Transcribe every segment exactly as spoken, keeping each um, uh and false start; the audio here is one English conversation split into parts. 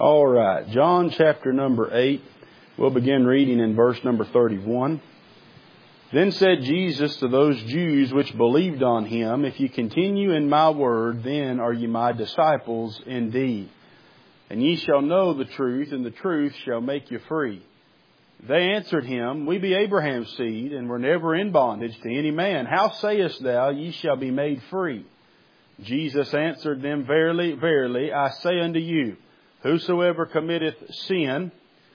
All right, John chapter number eight. We'll begin reading in verse number thirty-one. Then said Jesus to those Jews which believed on him, If ye continue in my word, then are ye my disciples indeed. And ye shall know the truth, and the truth shall make you free. They answered him, We be Abraham's seed, and were never in bondage to any man. How sayest thou, ye shall be made free? Jesus answered them, Verily, verily, I say unto you, Whosoever committeth sin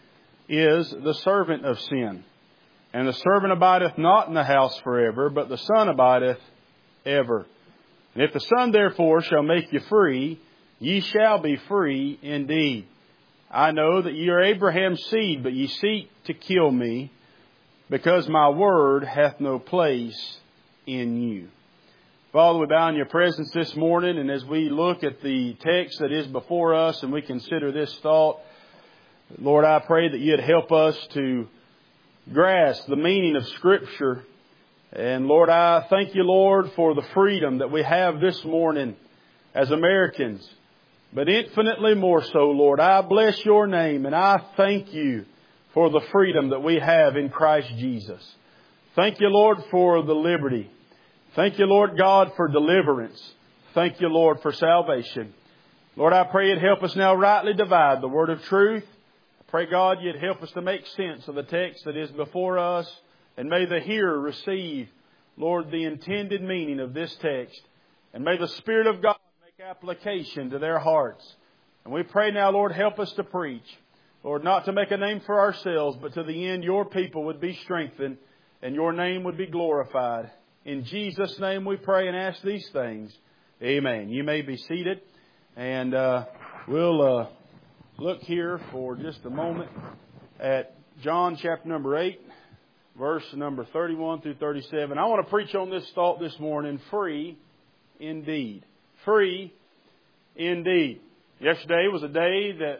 is the servant of sin. And the servant abideth not in the house forever, but the Son abideth ever. And if the Son therefore shall make you free, ye shall be free indeed. I know that ye are Abraham's seed, but ye seek to kill me, because my word hath no place in you. Father, we bow in your presence this morning, and as we look at the text that is before us and we consider this thought, Lord, I pray that you'd help us to grasp the meaning of Scripture. And Lord, I thank you, Lord, for the freedom that we have this morning as Americans. But infinitely more so, Lord, I bless your name and I thank you for the freedom that we have in Christ Jesus. Thank you, Lord, for the liberty. Thank you, Lord God, for deliverance. Thank you, Lord, for salvation. Lord, I pray you'd help us now rightly divide the word of truth. I pray, God, you'd help us to make sense of the text that is before us. And may the hearer receive, Lord, the intended meaning of this text. And may the Spirit of God make application to their hearts. And we pray now, Lord, help us to preach. Lord, not to make a name for ourselves, but to the end your people would be strengthened and your name would be glorified. In Jesus' name we pray and ask these things. Amen. You may be seated. And uh, we'll uh, look here for just a moment at John chapter number eight, verse number thirty-one through thirty-seven. I want to preach on this thought this morning, free indeed. Free indeed. Yesterday was a day that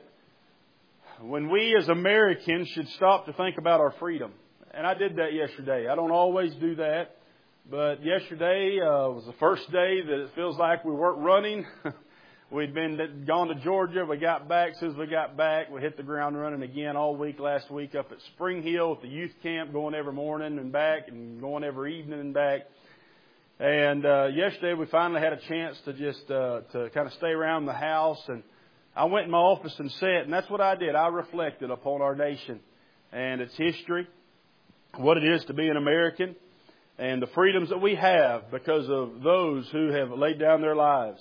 when we as Americans should stop to think about our freedom. And I did that yesterday. I don't always do that. But yesterday uh, was the first day that it feels like we weren't running. We'd been gone to Georgia. We got back. As soon as we got back, we hit the ground running again all week last week up at Spring Hill at the youth camp, going every morning and back and going every evening and back. And uh, yesterday we finally had a chance to just uh, to kind of stay around the house. And I went in my office and sat, and that's what I did. I reflected upon our nation and its history, what it is to be an American, and the freedoms that we have because of those who have laid down their lives.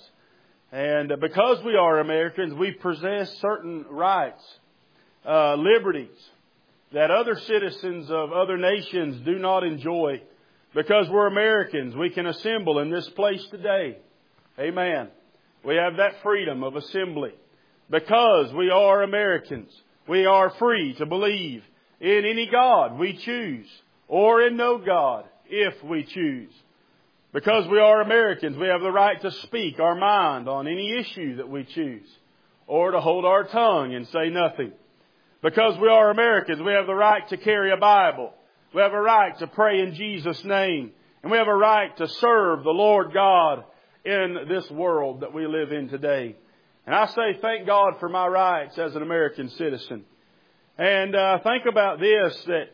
And because we are Americans, we possess certain rights, uh, liberties that other citizens of other nations do not enjoy. Because we're Americans, we can assemble in this place today. Amen. We have that freedom of assembly. Because we are Americans, we are free to believe in any God we choose or in no God if we choose. Because we are Americans, we have the right to speak our mind on any issue that we choose, or to hold our tongue and say nothing. Because we are Americans, we have the right to carry a Bible. We have a right to pray in Jesus' name. And we have a right to serve the Lord God in this world that we live in today. And I say thank God for my rights as an American citizen. And uh, think about this, that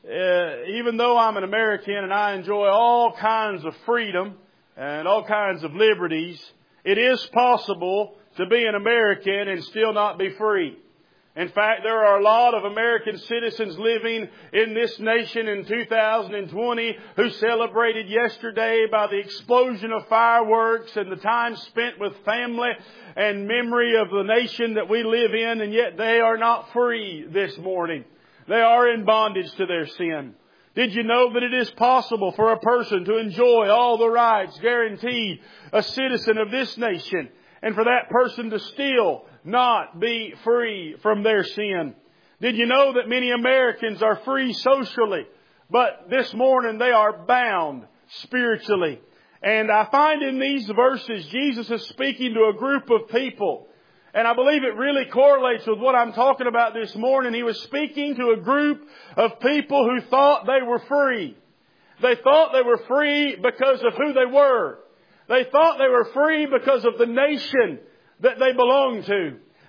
Uh, even though I'm an American and I enjoy all kinds of freedom and all kinds of liberties, it is possible to be an American and still not be free. In fact, there are a lot of American citizens living in this nation in two thousand twenty who celebrated yesterday by the explosion of fireworks and the time spent with family and memory of the nation that we live in, and yet they are not free this morning. They are in bondage to their sin. Did you know that it is possible for a person to enjoy all the rights guaranteed a citizen of this nation, and for that person to still not be free from their sin? Did you know that many Americans are free socially, but this morning they are bound spiritually? And I find in these verses Jesus is speaking to a group of people. And I believe it really correlates with what I'm talking about this morning. He was speaking to a group of people who thought they were free. They thought they were free because of who they were. They thought they were free because of the nation that they belonged to.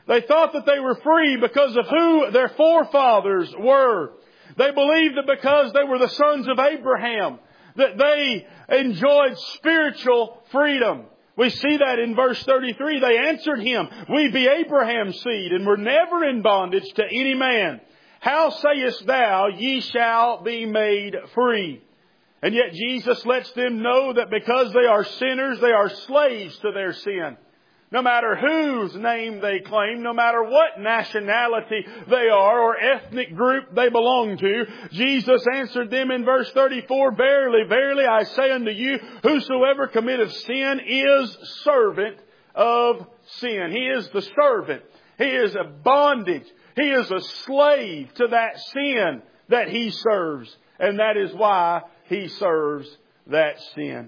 They thought that they were free because of who their forefathers were. They believed that because they were the sons of Abraham, that they enjoyed spiritual freedom. We see that in verse thirty-three. They answered him, "We be Abraham's seed, and were never in bondage to any man. How sayest thou, ye shall be made free?" And yet Jesus lets them know that because they are sinners, they are slaves to their sin. No matter whose name they claim, no matter what nationality they are or ethnic group they belong to, Jesus answered them in verse thirty-four, "Verily, verily, I say unto you, whosoever committeth sin is servant of sin." He is the servant. He is a bondage. He is a slave to that sin that he serves. And that is why he serves that sin.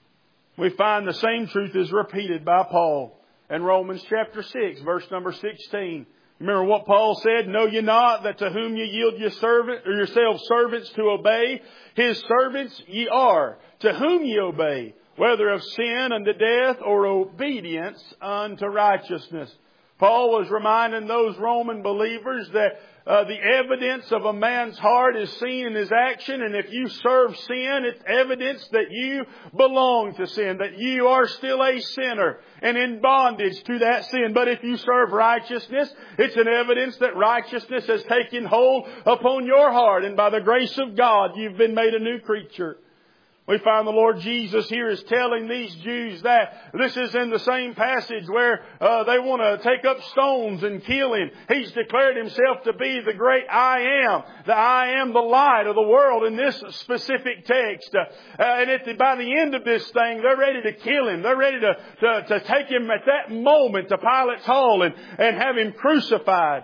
We find the same truth is repeated by Paul in Romans chapter six, verse number sixteen. Remember what Paul said? "Know ye not that to whom ye yield your servant, or yourselves servants to obey, his servants ye are, to whom ye obey, whether of sin unto death or obedience unto righteousness." Paul was reminding those Roman believers that uh, the evidence of a man's heart is seen in his action. And if you serve sin, it's evidence that you belong to sin, that you are still a sinner and in bondage to that sin. But if you serve righteousness, it's an evidence that righteousness has taken hold upon your heart. And by the grace of God, you've been made a new creature. We find the Lord Jesus here is telling these Jews that. This is in the same passage where uh, they want to take up stones and kill Him. He's declared Himself to be the great I am. The I am the light of the world in this specific text. Uh, and at the, by the end of this thing, they're ready to kill Him. They're ready to, to, to take Him at that moment to Pilate's hall and, and have Him crucified.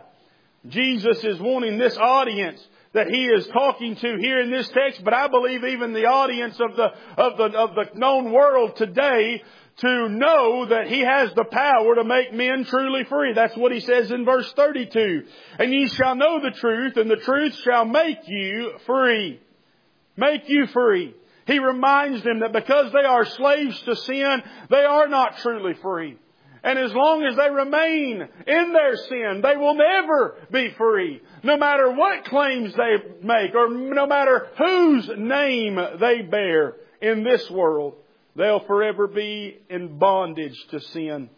Jesus is wanting this audience that He is talking to here in this text, but I believe even the audience of the, of the, of the known world today to know that He has the power to make men truly free. That's what He says in verse thirty-two. "And ye shall know the truth, and the truth shall make you free." Make you free. He reminds them that because they are slaves to sin, they are not truly free. And as long as they remain in their sin, they will never be free. No matter what claims they make or no matter whose name they bear in this world, they'll forever be in bondage to sin.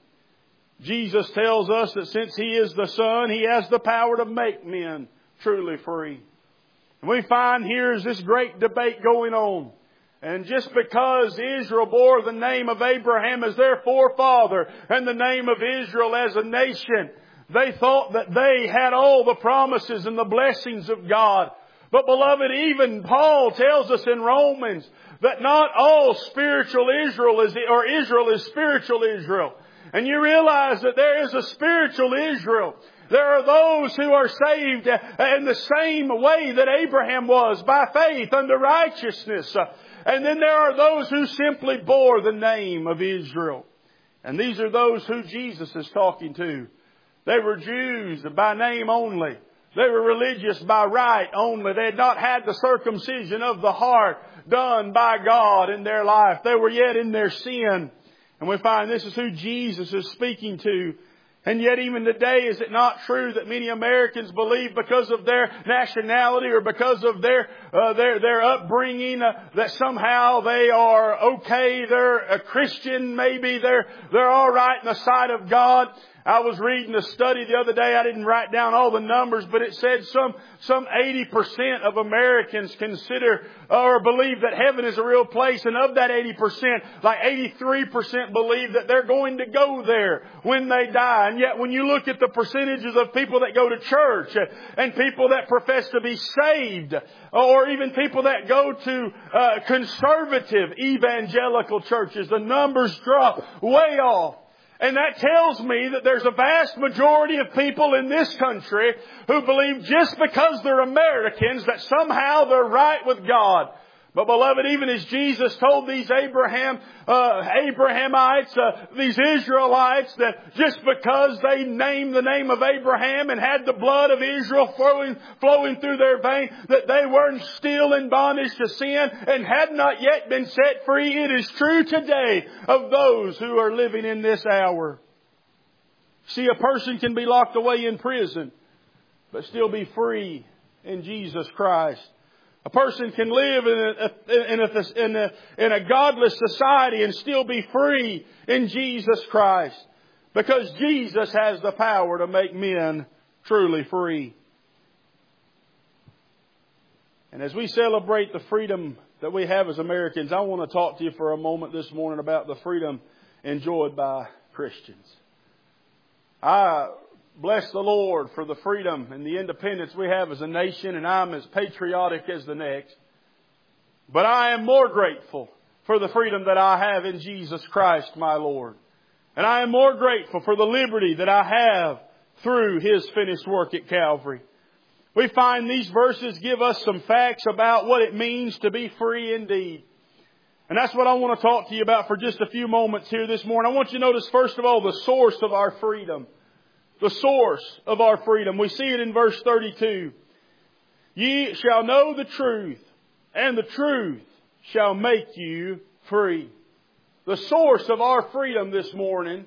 Jesus tells us that since He is the Son, He has the power to make men truly free. And we find here is this great debate going on. And just because Israel bore the name of Abraham as their forefather and the name of Israel as a nation, they thought that they had all the promises and the blessings of God. But beloved, even Paul tells us in Romans that not all spiritual Israel is, or Israel is spiritual Israel. And you realize that there is a spiritual Israel. There are those who are saved in the same way that Abraham was, by faith unto righteousness. And then there are those who simply bore the name of Israel. And these are those who Jesus is talking to. They were Jews by name only. They were religious by rite only. They had not had the circumcision of the heart done by God in their life. They were yet in their sin. And we find this is who Jesus is speaking to. And yet even today, is it not true that many Americans believe because of their nationality or because of their uh, their their upbringing uh, that somehow they are okay, they're a Christian, maybe they're they're all right in the sight of God? I was reading a study the other day. I didn't write down all the numbers, but it said some some eighty percent of Americans consider or believe that heaven is a real place. And of that eighty percent, like eighty-three percent believe that they're going to go there when they die. And yet when you look at the percentages of people that go to church and people that profess to be saved, or even people that go to uh, conservative evangelical churches, the numbers drop way off. And that tells me that there's a vast majority of people in this country who believe just because they're Americans that somehow they're right with God. But beloved, even as Jesus told these Abraham, uh, Abrahamites, uh, these Israelites, that just because they named the name of Abraham and had the blood of Israel flowing, flowing through their veins, that they weren't still in bondage to sin and had not yet been set free. It is true today of those who are living in this hour. See, a person can be locked away in prison, but still be free in Jesus Christ. A person can live in a, in a, in a, in a godless society and still be free in Jesus Christ. Because Jesus has the power to make men truly free. And as we celebrate the freedom that we have as Americans, I want to talk to you for a moment this morning about the freedom enjoyed by Christians. I bless the Lord for the freedom and the independence we have as a nation, and I'm as patriotic as the next. But I am more grateful for the freedom that I have in Jesus Christ, my Lord. And I am more grateful for the liberty that I have through His finished work at Calvary. We find these verses give us some facts about what it means to be free indeed. And that's what I want to talk to you about for just a few moments here this morning. I want you to notice, first of all, the source of our freedom. The source of our freedom. We see it in verse thirty-two. Ye shall know the truth, and the truth shall make you free. The source of our freedom this morning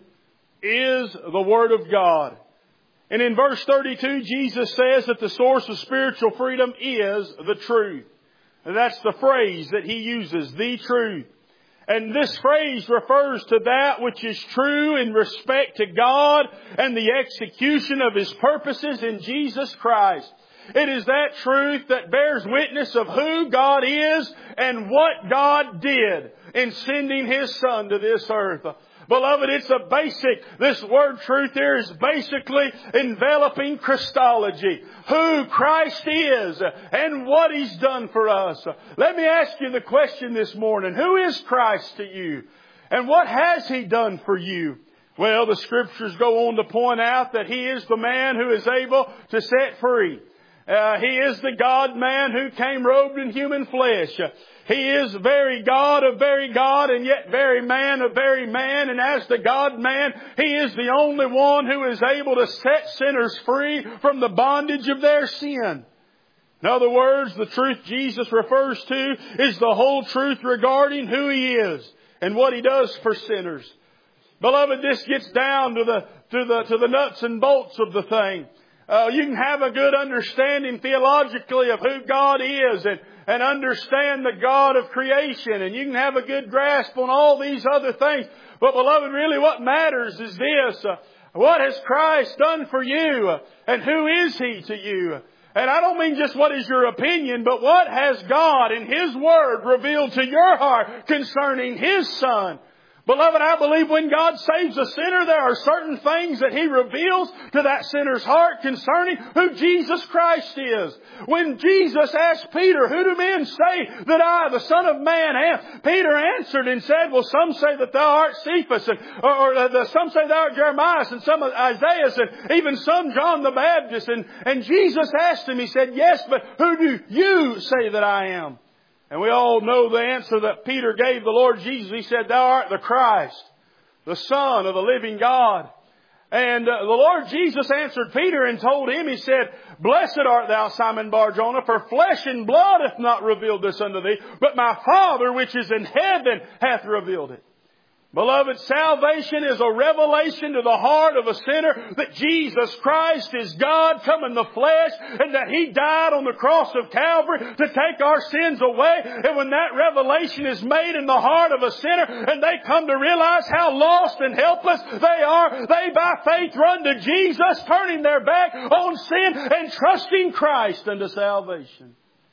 is the Word of God. And in verse thirty-two, Jesus says that the source of spiritual freedom is the truth. And that's the phrase that He uses, the truth. And this phrase refers to that which is true in respect to God and the execution of His purposes in Jesus Christ. It is that truth that bears witness of who God is and what God did in sending His Son to this earth. Beloved, it's a basic, this word truth here is basically enveloping Christology. Who Christ is and what He's done for us. Let me ask you the question this morning. Who is Christ to you? And what has He done for you? Well, the Scriptures go on to point out that He is the man who is able to set free. Uh, he is the God-man who came robed in human flesh. He is very God of very God and yet very man of very man. And as the God-man, He is the only one who is able to set sinners free from the bondage of their sin. In other words, the truth Jesus refers to is the whole truth regarding who He is and what He does for sinners. Beloved, this gets down to the, to the, to the nuts and bolts of the thing. Uh, you can have a good understanding theologically of who God is and, and understand the God of creation. And you can have a good grasp on all these other things. But beloved, really what matters is this. Uh, what has Christ done for you? Uh, and who is He to you? And I don't mean just what is your opinion, but what has God in His Word revealed to your heart concerning His Son? Beloved, I believe when God saves a sinner, there are certain things that He reveals to that sinner's heart concerning who Jesus Christ is. When Jesus asked Peter, who do men say that I, the Son of Man, am? Peter answered and said, well, some say that thou art Cephas, and, or, or the, some say thou art Jeremiah, and some Isaiah, and even some John the Baptist. And, and Jesus asked him, He said, yes, but who do you say that I am? And we all know the answer that Peter gave the Lord Jesus. He said, thou art the Christ, the Son of the living God. And uh, the Lord Jesus answered Peter and told him, He said, blessed art thou, Simon Bar-Jonah, for flesh and blood hath not revealed this unto thee, but my Father which is in heaven hath revealed it. Beloved, salvation is a revelation to the heart of a sinner that Jesus Christ is God come in the flesh and that He died on the cross of Calvary to take our sins away. And when that revelation is made in the heart of a sinner and they come to realize how lost and helpless they are, they by faith run to Jesus, turning their back on sin and trusting Christ unto salvation.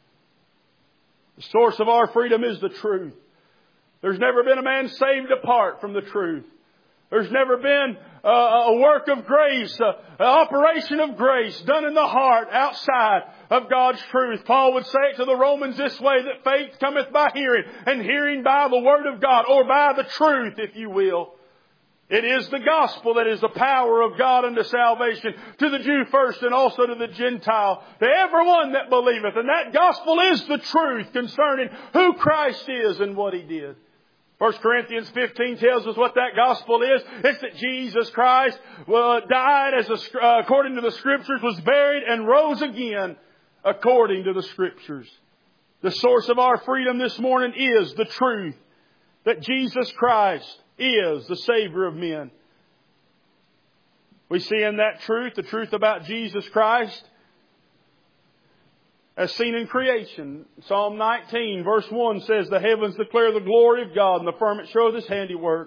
The source of our freedom is the truth. There's never been a man saved apart from the truth. There's never been uh, a work of grace, uh, an operation of grace done in the heart outside of God's truth. Paul would say it to the Romans this way, that faith cometh by hearing, and hearing by the Word of God, or by the truth, if you will. It is the gospel that is the power of God unto salvation, to the Jew first and also to the Gentile, to everyone that believeth. And that gospel is the truth concerning who Christ is and what He did. First Corinthians fifteen tells us what that gospel is. It's that Jesus Christ uh, died as a, uh, according to the Scriptures, was buried and rose again according to the Scriptures. The source of our freedom this morning is the truth that Jesus Christ is the Savior of men. We see in that truth, the truth about Jesus Christ, as seen in creation. Psalm nineteen verse one says, the heavens declare the glory of God, and the firmament showeth His handiwork.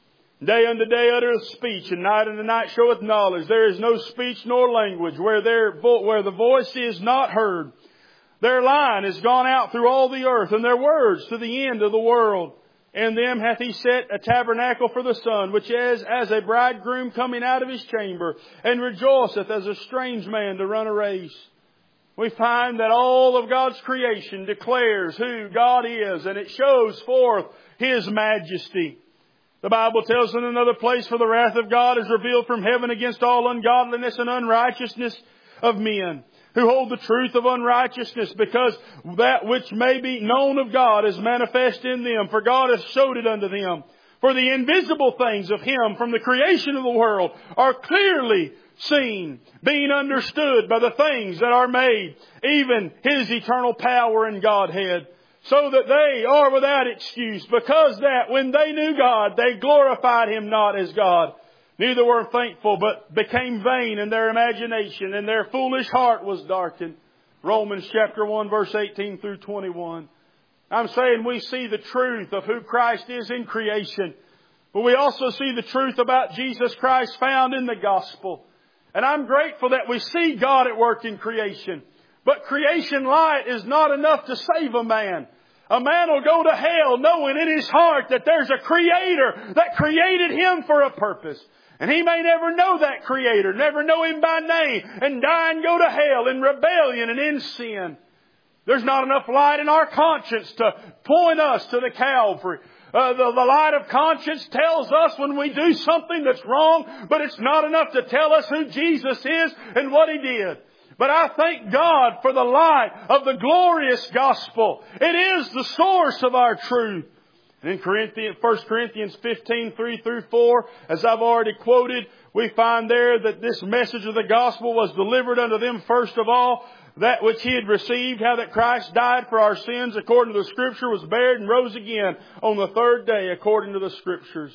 Day unto day uttereth speech, and night unto night showeth knowledge. There is no speech nor language where, there, where the voice is not heard. Their line is gone out through all the earth, and their words to the end of the world. In them hath He set a tabernacle for the sun, which is as a bridegroom coming out of his chamber, and rejoiceth as a strange man to run a race. We find that all of God's creation declares who God is, and it shows forth His majesty. The Bible tells in another place, for the wrath of God is revealed from heaven against all ungodliness and unrighteousness of men, who hold the truth of unrighteousness, because that which may be known of God is manifest in them, for God hath showed it unto them. For the invisible things of Him from the creation of the world are clearly seen, being understood by the things that are made, even His eternal power and Godhead, so that they are without excuse, because that when they knew God, they glorified Him not as God, neither were thankful, but became vain in their imagination, and their foolish heart was darkened. Romans chapter one verse eighteen through twenty-one. I'm saying we see the truth of who Christ is in creation, but we also see the truth about Jesus Christ found in the gospel. And I'm grateful that we see God at work in creation. But creation light is not enough to save a man. A man will go to hell knowing in his heart that there's a Creator that created him for a purpose. And he may never know that Creator, never know Him by name, and die and go to hell in rebellion and in sin. There's not enough light in our conscience to point us to the Calvary. Uh, the, the light of conscience tells us when we do something that's wrong, but it's not enough to tell us who Jesus is and what He did. But I thank God for the light of the glorious gospel. It is the source of our truth. And in Corinthians, First Corinthians fifteen, three through four, as I've already quoted, we find there that this message of the gospel was delivered unto them first of all, that which He had received, how that Christ died for our sins according to the Scripture, was buried and rose again on the third day according to the Scriptures.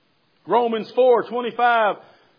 Romans four twenty-five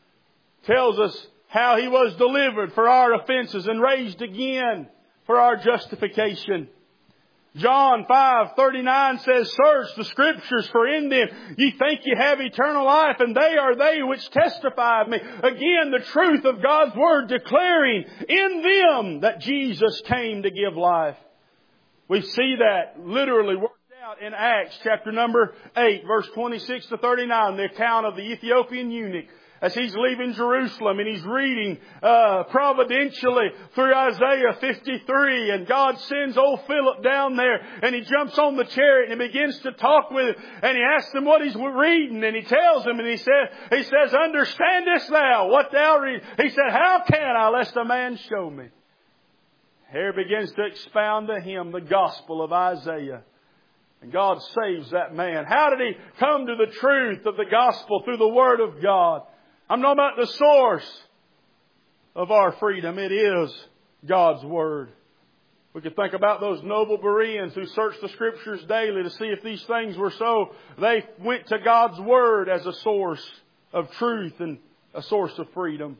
tells us how He was delivered for our offenses and raised again for our justification. John five thirty-nine says, search the Scriptures, for in them ye think ye have eternal life, and they are they which testify of me. Again, the truth of God's Word declaring in them that Jesus came to give life. We see that literally worked out in Acts chapter number eight, verse twenty-six to thirty-nine, the account of the Ethiopian eunuch, as he's leaving Jerusalem and he's reading uh, providentially through Isaiah fifty-three, and God sends old Philip down there, and he jumps on the chariot and he begins to talk with him, and he asks him what he's reading, and he tells him, and he says, he says, understandest thou what thou read? He said, how can I, lest a man show me? Here begins to expound to him the gospel of Isaiah. And God saves that man. How did he come to the truth of the gospel? Through the Word of God. I'm talking about the source of our freedom. It is God's Word. We could think about those noble Bereans who searched the Scriptures daily to see if these things were so. They went to God's Word as a source of truth and a source of freedom.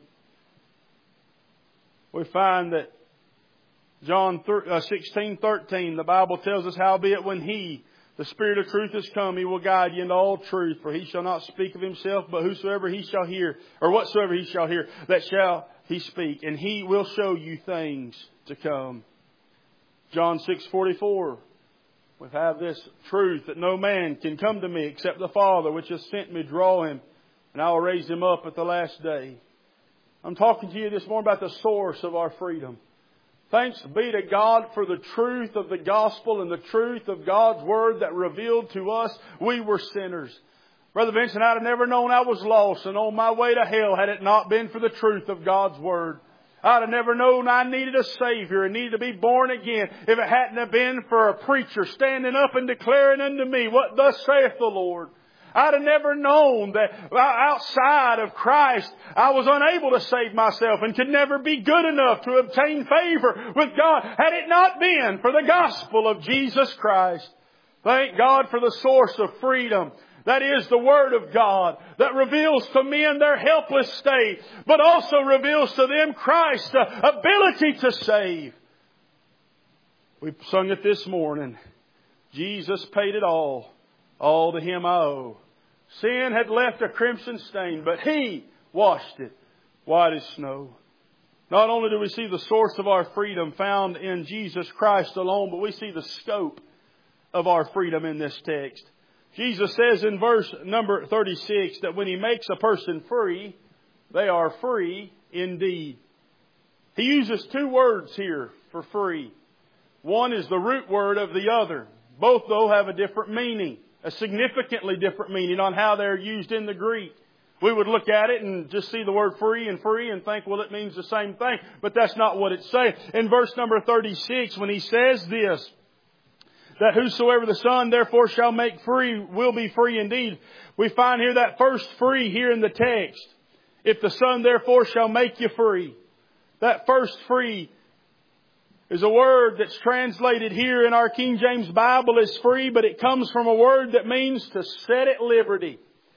We find that John sixteen thirteen, the Bible tells us, howbeit when He, the Spirit of truth, is come, He will guide you into all truth. For He shall not speak of Himself, but whosoever He shall hear, or whatsoever He shall hear, that shall He speak. And He will show you things to come. John six forty-four. We have this truth that no man can come to me except the Father which has sent me draw him, and I will raise him up at the last day. I'm talking to you this morning about the source of our freedom. Thanks be to God for the truth of the gospel and the truth of God's Word that revealed to us we were sinners. Brother Vincent, I'd have never known I was lost and on my way to hell had it not been for the truth of God's Word. I'd have never known I needed a Savior and needed to be born again if it hadn't have been for a preacher standing up and declaring unto me what thus saith the Lord. I'd have never known that outside of Christ I was unable to save myself and could never be good enough to obtain favor with God had it not been for the gospel of Jesus Christ. Thank God for the source of freedom That is the Word of God that reveals to men their helpless state, but also reveals to them Christ's ability to save. We sung it this morning. Jesus paid it all. All to Him I owe. Sin had left a crimson stain, but He washed it white as snow. Not only do we see the source of our freedom found in Jesus Christ alone, but we see the scope of our freedom in this text. Jesus says in verse number thirty-six that when He makes a person free, they are free indeed. He uses two words here for free. One is the root word of the other. Both, though, have a different meaning, a significantly different meaning on how they're used in the Greek. We would look at it and just see the word free and free and think, well, it means the same thing. But that's not what it's saying. In verse number thirty-six, when He says this, that whosoever the Son therefore shall make free will be free indeed. We find here that first free here in the text. If the Son therefore shall make you free. That first free is a word that's translated here in our King James Bible as free, but it comes from a word that means to set at liberty.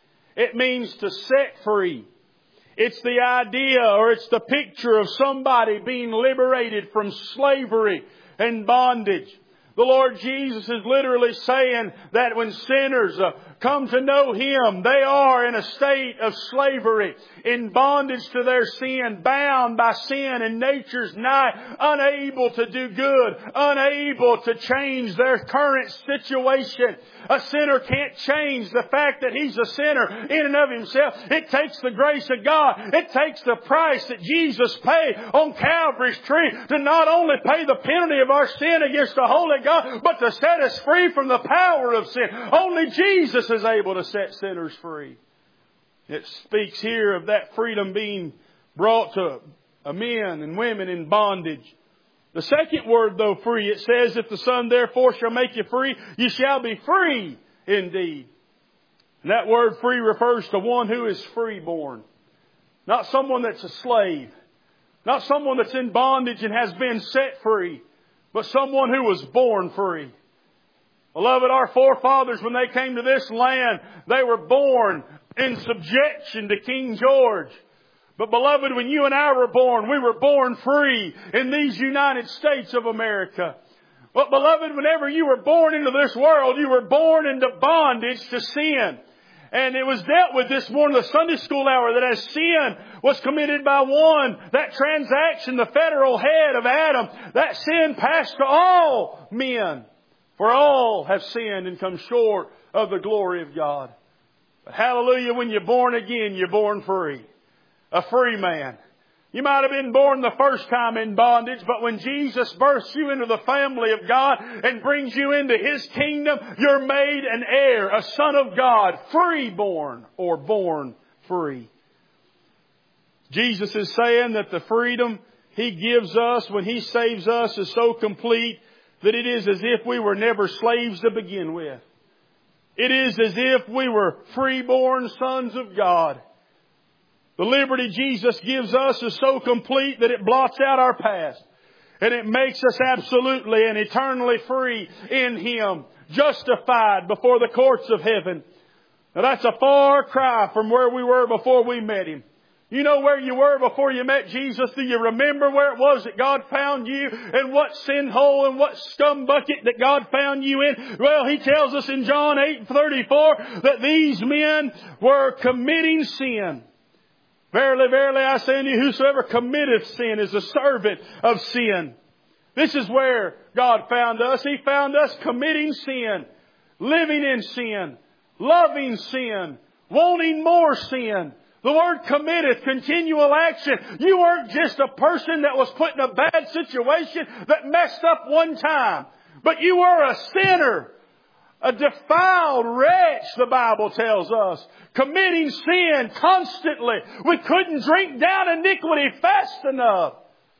It means to set free. It's the idea or it's the picture of somebody being liberated from slavery and bondage. The Lord Jesus is literally saying that when sinners uh, come to know Him, they are in a state of slavery, in bondage to their sin, bound by sin and nature's nigh, unable to do good, unable to change their current situation. A sinner can't change the fact that he's a sinner in and of himself. It takes the grace of God. It takes the price that Jesus paid on Calvary's tree to not only pay the penalty of our sin against the holy God, but to set us free from the power of sin. Only Jesus is able to set sinners free. It speaks here of that freedom being brought to men and women in bondage. The second word, though, free, it says, if the Son therefore shall make you free, you shall be free indeed. And that word free refers to one who is freeborn. Not someone that's a slave. Not someone that's in bondage and has been set free. But someone who was born free. Beloved, our forefathers, when they came to this land, they were born in subjection to King George. But beloved, when you and I were born, we were born free in these United States of America. But beloved, whenever you were born into this world, you were born into bondage to sin. And it was dealt with this morning, the Sunday school hour, that as sin was committed by one, that transaction, the federal head of Adam, that sin passed to all men. For all have sinned and come short of the glory of God. But hallelujah, when you're born again, you're born free. A free man. You might have been born the first time in bondage, but when Jesus births you into the family of God and brings you into His kingdom, you're made an heir, a son of God, free-born or born free. Jesus is saying that the freedom He gives us when He saves us is so complete that it is as if we were never slaves to begin with. It is as if we were free-born sons of God. The liberty Jesus gives us is so complete that it blots out our past. And it makes us absolutely and eternally free in Him. Justified before the courts of heaven. Now that's a far cry from where we were before we met Him. You know where you were before you met Jesus? Do you remember where it was that God found you? And what sin hole and what scum bucket that God found you in? Well, He tells us in John eight thirty-four that these men were committing sin. Verily, verily, I say unto you, whosoever committeth sin is a servant of sin. This is where God found us. He found us committing sin, living in sin, loving sin, wanting more sin. The word committeth, continual action. You weren't just a person that was put in a bad situation that messed up one time. But you were a sinner. A defiled wretch, the Bible tells us. Committing sin constantly. We couldn't drink down iniquity fast enough.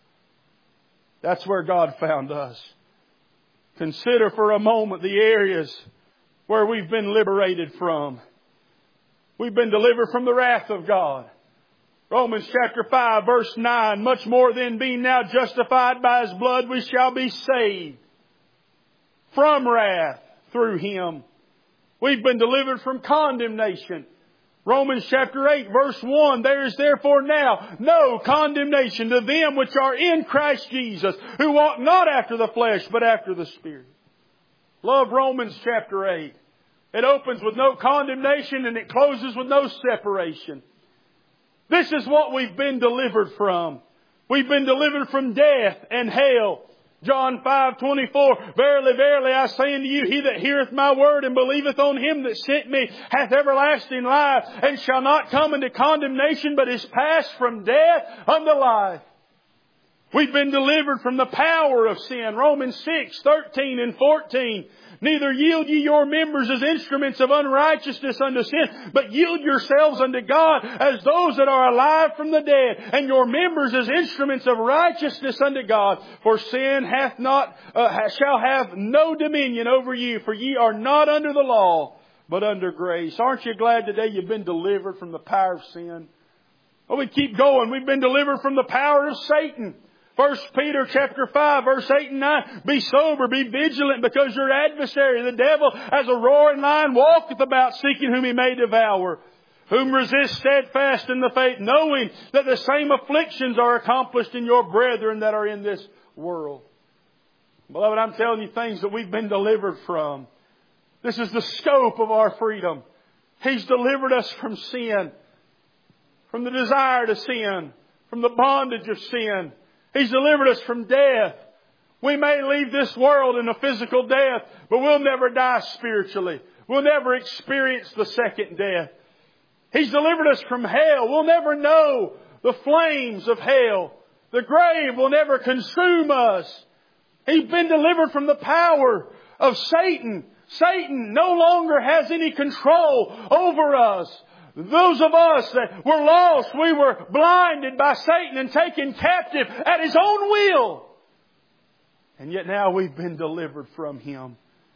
That's where God found us. Consider for a moment the areas where we've been liberated from. We've been delivered from the wrath of God. Romans chapter five verse nine. Much more than being now justified by His blood, we shall be saved from wrath through Him. We've been delivered from condemnation. Romans chapter eight verse one, there is therefore now no condemnation to them which are in Christ Jesus, who walk not after the flesh, but after the Spirit. Love Romans chapter eight. It opens with no condemnation and it closes with no separation. This is what we've been delivered from. We've been delivered from death and hell. John five twenty-four, Verily, verily, I say unto you, he that heareth my word and believeth on him that sent me hath everlasting life, and shall not come into condemnation, but is passed from death unto life. We've been delivered from the power of sin. Romans six thirteen and fourteen. Neither yield ye your members as instruments of unrighteousness unto sin, but yield yourselves unto God as those that are alive from the dead, and your members as instruments of righteousness unto God. For sin hath not, uh, shall have no dominion over you, for ye are not under the law, but under grace. Aren't you glad today you've been delivered from the power of sin? Well, we keep going. We've been delivered from the power of Satan. First Peter chapter five verse eight and nine. Be sober, be vigilant, because your adversary, the devil, as a roaring lion, walketh about seeking whom he may devour. Whom resist steadfast in the faith, knowing that the same afflictions are accomplished in your brethren that are in this world. Beloved, I'm telling you things that we've been delivered from. This is the scope of our freedom. He's delivered us from sin, from the desire to sin, from the bondage of sin. He's delivered us from death. We may leave this world in a physical death, but we'll never die spiritually. We'll never experience the second death. He's delivered us from hell. We'll never know the flames of hell. The grave will never consume us. He's been delivered from the power of Satan. Satan no longer has any control over us. Those of us that were lost, we were blinded by Satan and taken captive at his own will. And yet now we've been delivered from him.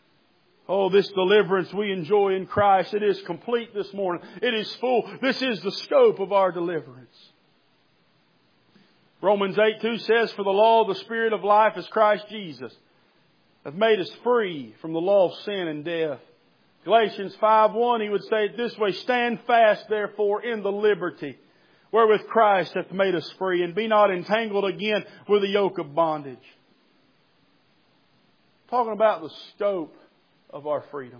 Oh, this deliverance we enjoy in Christ, it is complete this morning. It is full. This is the scope of our deliverance. Romans eight two says, For the law of the Spirit of life is Christ Jesus, hath made us free from the law of sin and death. Galatians five one, he would say it this way, Stand fast, therefore, in the liberty wherewith Christ hath made us free, and be not entangled again with the yoke of bondage. Talking about the scope of our freedom.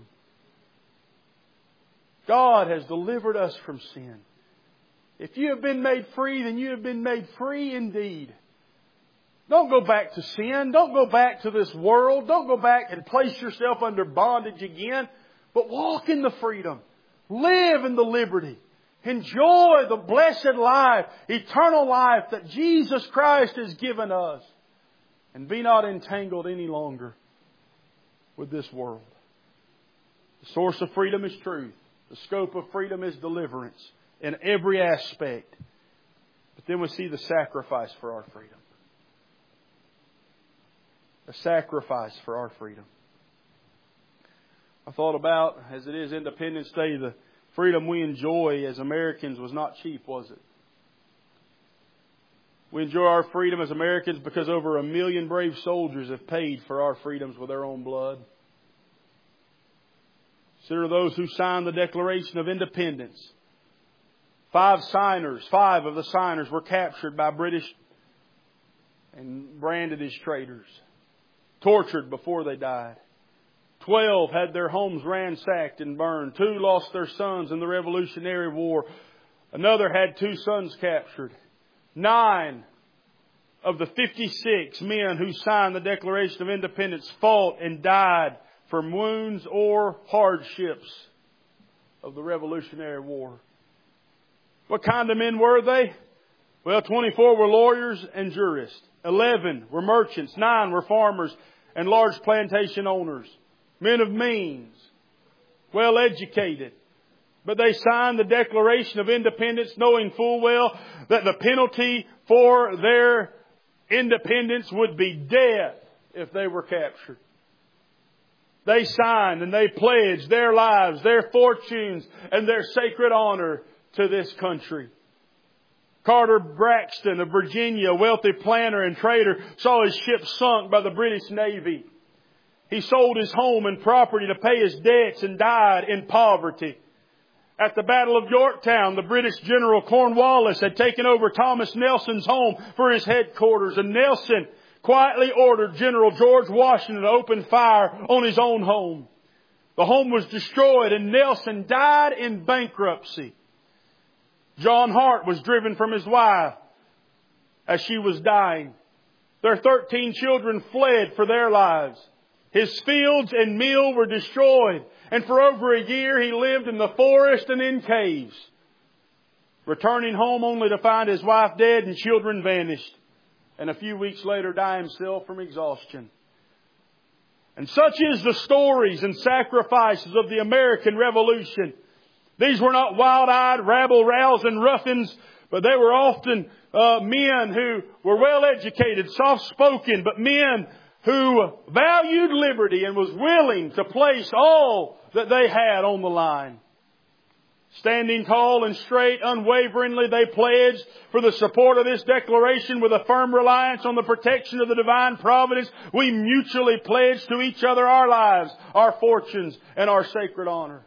God has delivered us from sin. If you have been made free, then you have been made free indeed. Don't go back to sin. Don't go back to this world. Don't go back and place yourself under bondage again. But walk in the freedom. Live in the liberty. Enjoy the blessed life, eternal life that Jesus Christ has given us. And be not entangled any longer with this world. The source of freedom is truth. The scope of freedom is deliverance in every aspect. But then we see the sacrifice for our freedom. A sacrifice for our freedom. I thought about, as it is Independence Day, the freedom we enjoy as Americans was not cheap, was it? We enjoy our freedom as Americans because over a million brave soldiers have paid for our freedoms with their own blood. Consider those who signed the Declaration of Independence. Five signers, five of the signers were captured by British and branded as traitors, tortured before they died. Twelve had their homes ransacked and burned. Two lost their sons in the Revolutionary War. Another had two sons captured. Nine of the fifty-six men who signed the Declaration of Independence fought and died from wounds or hardships of the Revolutionary War. What kind of men were they? Well, twenty-four were lawyers and jurists. Eleven were merchants. Nine were farmers and large plantation owners. Men of means, well educated. But they signed the Declaration of Independence knowing full well that the penalty for their independence would be death if they were captured. They signed and they pledged their lives, their fortunes, and their sacred honor to this country. Carter Braxton of Virginia, a wealthy planter and trader, saw his ship sunk by the British Navy. He sold his home and property to pay his debts and died in poverty. At the Battle of Yorktown, the British General Cornwallis had taken over Thomas Nelson's home for his headquarters, and Nelson quietly ordered General George Washington to open fire on his own home. The home was destroyed and Nelson died in bankruptcy. John Hart was driven from his wife as she was dying. Their thirteen children fled for their lives. His fields and mill were destroyed, and for over a year he lived in the forest and in caves, returning home only to find his wife dead and children vanished, and a few weeks later die himself from exhaustion. And such is the stories and sacrifices of the American Revolution. These were not wild-eyed, rabble-rousing ruffians, but they were often uh, men who were well-educated, soft-spoken, but men who valued liberty and was willing to place all that they had on the line. Standing tall and straight, unwaveringly, they pledged for the support of this declaration with a firm reliance on the protection of the divine providence. We mutually pledged to each other our lives, our fortunes, and our sacred honor.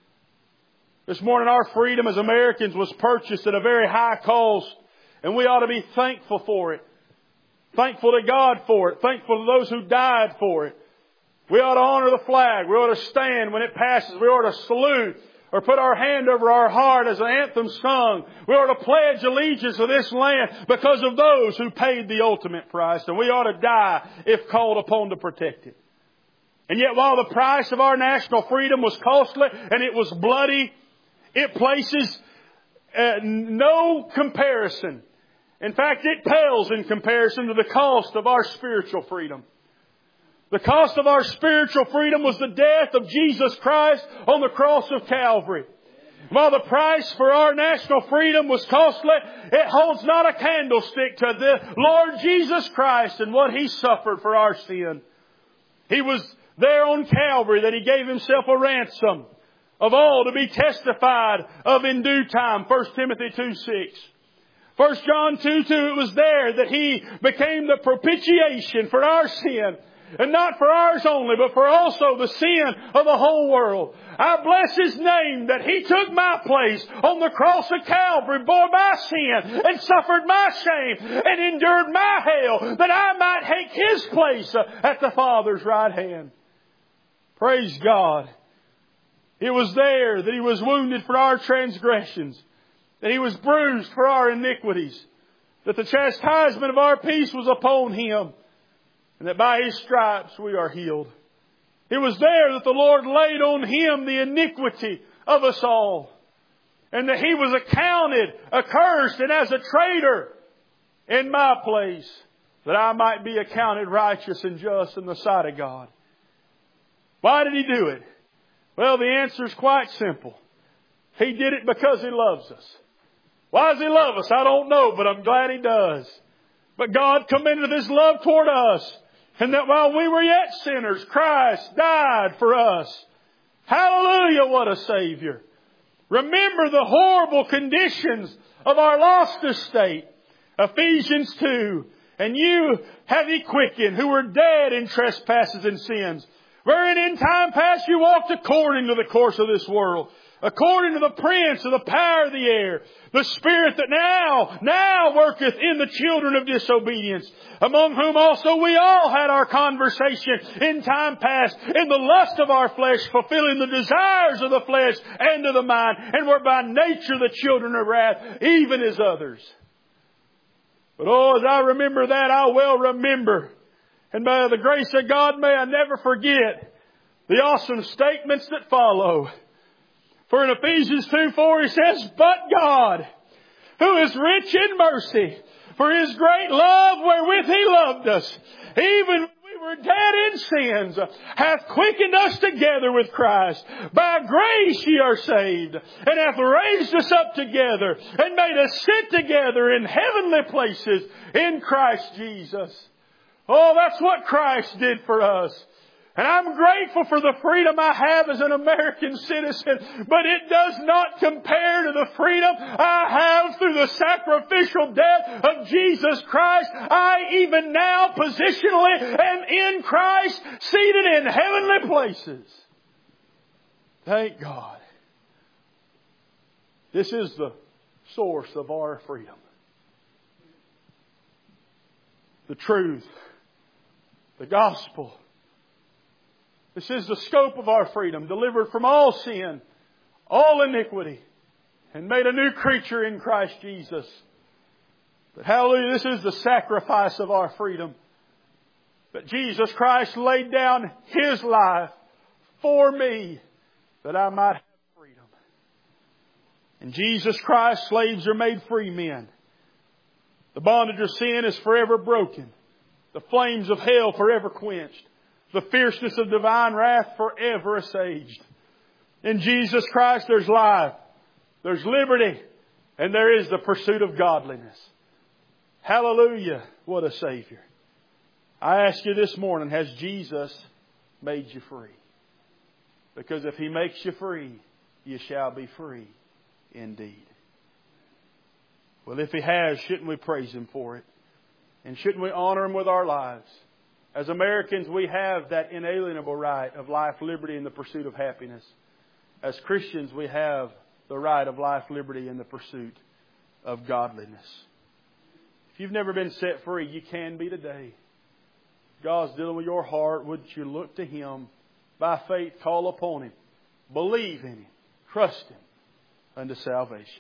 This morning, our freedom as Americans was purchased at a very high cost, and we ought to be thankful for it. Thankful to God for it. Thankful to those who died for it. We ought to honor the flag. We ought to stand when it passes. We ought to salute or put our hand over our heart as an anthem sung. We ought to pledge allegiance to this land because of those who paid the ultimate price. And we ought to die if called upon to protect it. And yet while the price of our national freedom was costly and it was bloody, it places uh, no comparison. In fact, it pales in comparison to the cost of our spiritual freedom. The cost of our spiritual freedom was the death of Jesus Christ on the cross of Calvary. While the price for our national freedom was costly, it holds not a candlestick to the Lord Jesus Christ and what He suffered for our sin. He was there on Calvary that He gave Himself a ransom of all to be testified of in due time. First Timothy two six. First John two two, it was there that He became the propitiation for our sin. And not for ours only, but for also the sin of the whole world. I bless His name that He took my place on the cross of Calvary, bore my sin, and suffered my shame, and endured my hell, that I might take His place at the Father's right hand. Praise God. It was there that He was wounded for our transgressions, that He was bruised for our iniquities, that the chastisement of our peace was upon Him, and that by His stripes we are healed. It was there that the Lord laid on Him the iniquity of us all. And that He was accounted, accursed, and as a traitor in my place, that I might be accounted righteous and just in the sight of God. Why did He do it? Well, the answer is quite simple. He did it because He loves us. Why does He love us? I don't know, but I'm glad He does. But God commended His love toward us, and that while we were yet sinners, Christ died for us. Hallelujah, what a Savior. Remember the horrible conditions of our lost estate. Ephesians two. And you have He quickened, who were dead in trespasses and sins, wherein in time past you walked according to the course of this world, according to the prince of the power of the air, the spirit that now, now worketh in the children of disobedience, among whom also we all had our conversation in time past, in the lust of our flesh, fulfilling the desires of the flesh and of the mind, and were by nature the children of wrath, even as others. But oh, as I remember that, I well remember, and by the grace of God may I never forget the awesome statements that follow. For in Ephesians two four He says, "But God, who is rich in mercy, for His great love wherewith He loved us, even when we were dead in sins, hath quickened us together with Christ. By grace ye are saved, and hath raised us up together, and made us sit together in heavenly places in Christ Jesus." Oh, that's what Christ did for us. And I'm grateful for the freedom I have as an American citizen, but it does not compare to the freedom I have through the sacrificial death of Jesus Christ. I even now positionally am in Christ, seated in heavenly places. Thank God. This is the source of our freedom. The truth. The gospel. This is the scope of our freedom, delivered from all sin, all iniquity, and made a new creature in Christ Jesus. But hallelujah, this is the sacrifice of our freedom. That Jesus Christ laid down His life for me, that I might have freedom. In Jesus Christ, slaves are made free men. The bondage of sin is forever broken. The flames of hell forever quenched. The fierceness of divine wrath forever assuaged. In Jesus Christ there's life, there's liberty, and there is the pursuit of godliness. Hallelujah, what a Savior. I ask you this morning, has Jesus made you free? Because if He makes you free, you shall be free indeed. Well, if He has, shouldn't we praise Him for it? And shouldn't we honor Him with our lives? As Americans, we have that inalienable right of life, liberty, and the pursuit of happiness. As Christians, we have the right of life, liberty, and the pursuit of godliness. If you've never been set free, you can be today. God's dealing with your heart. Wouldn't you look to Him? By faith, call upon Him. Believe in Him. Trust Him unto salvation.